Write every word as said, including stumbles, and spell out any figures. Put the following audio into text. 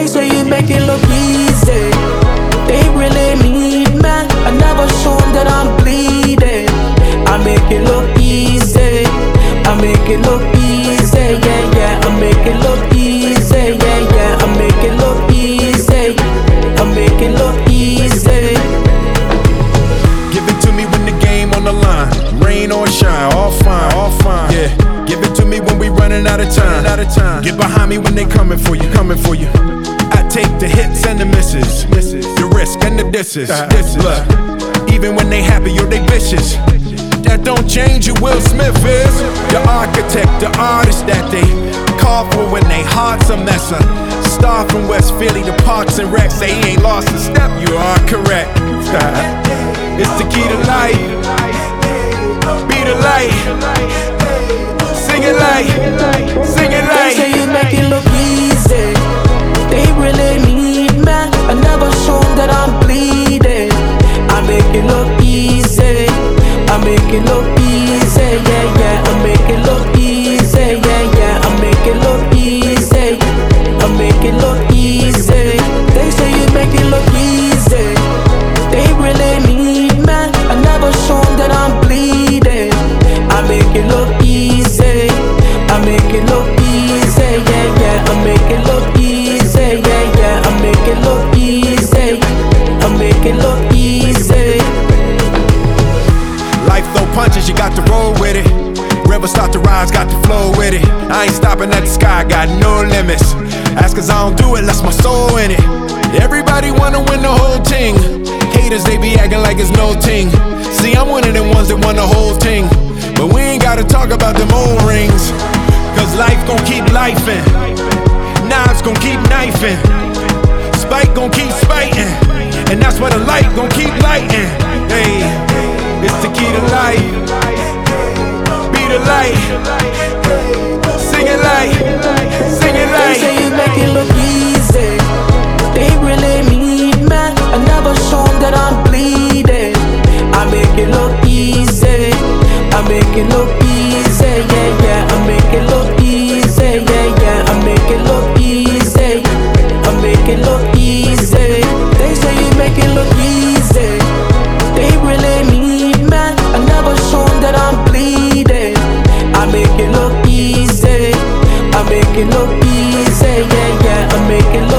say you make it look easy. They really need me. I never show them that I'm bleeding. I make it look easy. I make it look easy, yeah, yeah. I make it look easy, yeah, yeah. I make it look easy. I make it look easy. Give it to me when the game on the line. Rain or shine, all fine, all fine. Yeah. Give it to me when we running out of time. Out of time. Get behind me when they coming for you, coming for you. I take the hits and the misses, the risk and the disses. Look, even when they happy, yo, they vicious. That don't change who Will Smith is. The architect, the artist that they call for when they hearts a messer. Star from West Philly, the Parks and Rec. Say he ain't lost a step, you are correct. It's the key to life. Be the light. Sing it like, sing it like. They say you make it look easy. They really need me. I never show them that I'm bleeding. I make it look easy. I make it look easy, yeah, yeah. I make it look easy, yeah, yeah. I make it look easy. I make it look easy. They say you make it look easy. They really need me. I never show them that I'm bleeding. I make it look easy. I make it look easy, yeah, yeah. I make it look easy, yeah, yeah. I make it look easy. I make it look easy. Life throw punches, you got to roll with it. River start to rise, got to flow with it. I ain't stopping at the sky, got no limits. That's cause I don't do it, that's my soul in it. Everybody wanna win the whole thing. Haters, they be acting like it's no ting. See, I'm one of them ones that won the whole thing. But we ain't gotta talk about them old rings. Cause life gon' keep lifing. Knives gon' keep knifing. Spike gon' keep spiting. And that's why the light gon' keep lighting. Hey, it's the key to life. Be the light. Sing it like, sing it They like. say you make it look easy. They really need me. I never show them that I'm bleeding. I make it look easy. I make it look easy, yeah, yeah. I make it look easy, yeah, yeah. I make it look easy. I make it look easy. They say you make it look easy. They really need me. I never show them that I'm bleeding. I make it look easy. I make it look easy, yeah, yeah. I make it look